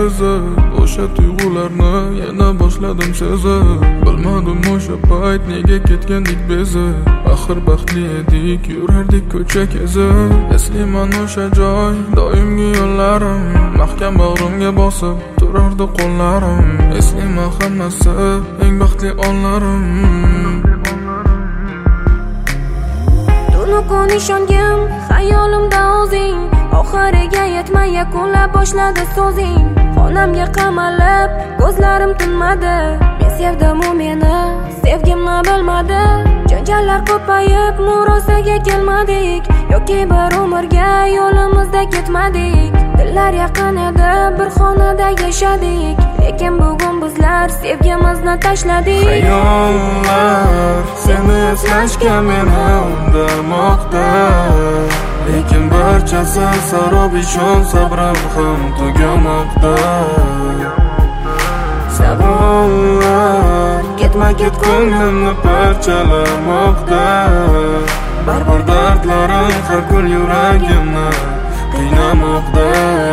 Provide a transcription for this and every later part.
ezib, o'sha tuyg'ularni yana boshladim sezib. Bilmadim o'sha payt nega ketgandik bezib. Axir baxtli edik, yurardik ko'cha kezib. Eslayman o'sha joy, doimgi yo'llarim, mahkam bag'rimga bosib turardi qo'llarim. Eslayman hammasi eng baxtli onlarim. Kun ishongim, xayolimda o'zing, oxiriga yetmay yakunlab boshladi so'zing. Xonamga qamalib, ko'zlarim tinmadi. Men sevdim, u meni sevgimni bilmadi. Janjallar ko'payib, murosaga kelmadik, yoki bir umrga yo'limizda ketmadik. Dillar yaqin edi, bir xonada yashadik, lekin bugun bizlar sevgimizni tashladik. Xayollar seni eslashga meni undamoqda, lekin barchasi sarob, ishon sabrim ham tugamoqda. Savollar ketma-ket ko'nglimni parchalamoqda. Barbor dardlarim har kun yuragimni qiynamoqda.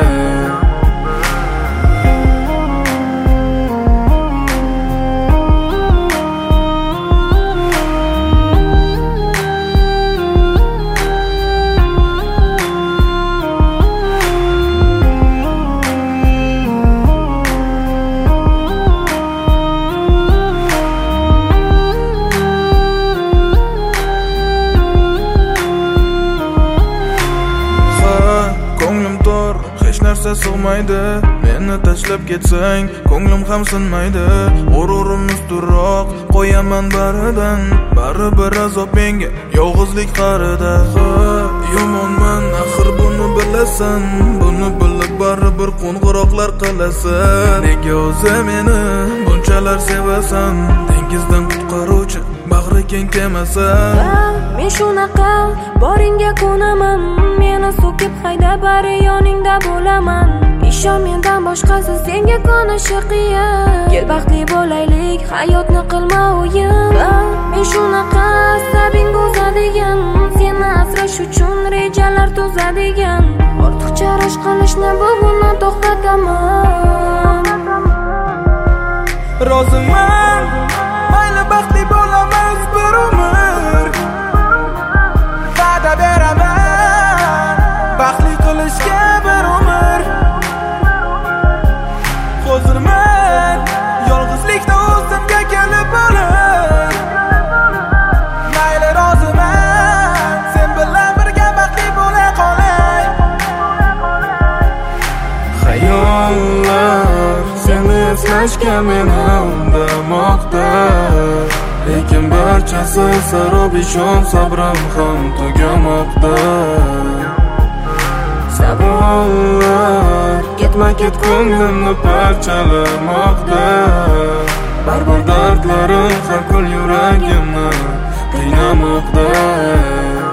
Hech narsa sig'maydi, meni tashlab ketsang ko'nglim ham sinmaydi. G'ururim ustunroq qo'yaman baridan, baribir azob menga yolg'izlik qarida. Yomonman axir buni bilasan, buni bilib baribir qo'ng'iroqlar qilasan. Nega o'zi meni bunchalar sevasan, dengizdan qutqaruvchi bag'ri keng kemasan. Men shunaqa boringga ko'naman, meni so'kib hayda bari yoningda bo'laman. Ishon, mendan boshqasi senga ko'nishi qiyin. Kel baxtli bo'laylik, hayotni qilma o'yin. Men shunaqa sabing bo'zadigan, seni asrash uchun rejalar tuzadigan. Ortiqcha rashk qilishni bugun to'xtataman. Roziman, mayli baxtli bo'lamiz bir umr. Va'da beraman, baxtli qilishga bir umr. Hozirman, yolg'izlikda o'zimga kelib bo'lib. Mayli roziman, sen bilan birga baxtli bo'la qolay. Xayollar seni eslashga meni undamoqda, lekin barchasi sarob, ishon sabrim ham tugamoqda. Savollar ketma-ket ko'nglimni parchalamoqda. Barbor dardlarim har kun yuragimni qiynamoqda.